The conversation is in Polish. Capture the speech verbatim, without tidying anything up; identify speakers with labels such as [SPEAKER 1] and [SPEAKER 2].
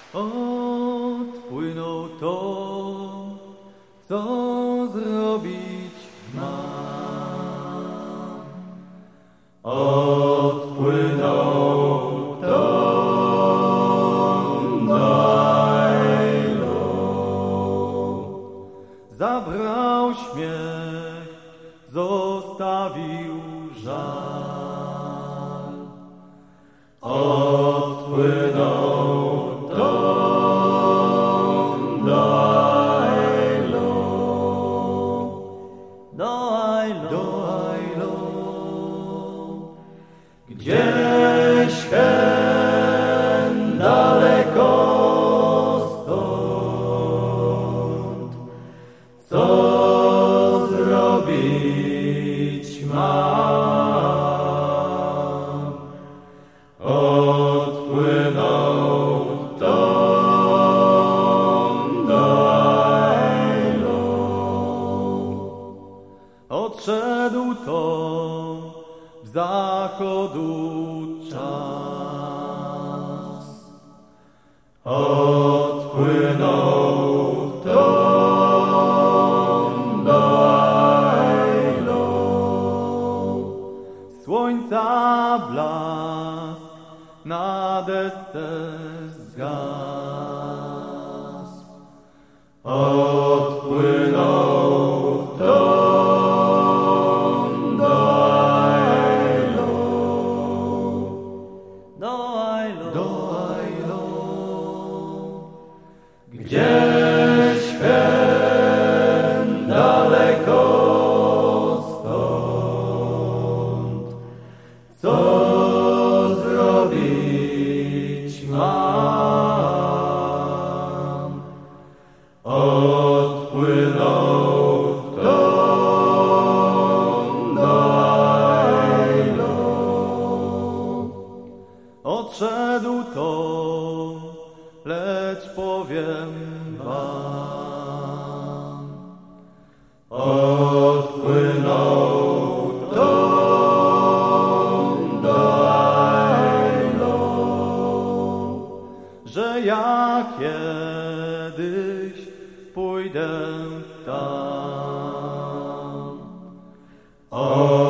[SPEAKER 1] Odpłynął to, co zrobić mam. Odpłynął to, dajno. Zabrał śmiech, zostawił żal. Odpłynął to, dajno. Dajno. Gdzieś hen daleko stąd, co zrobić mam? Odpłynął to, dajno. Odszedł to w zachodu czas. Odpłynął to, dajno. Słońca blask na desce zgasł. Odpłynął to, gdzieś hen daleko stąd, co zrobić mam? Odpłynął to, dajno. Odszedł to, lecz powiem wam, odpłynął to, dajno, że ja kiedyś pójdę tam.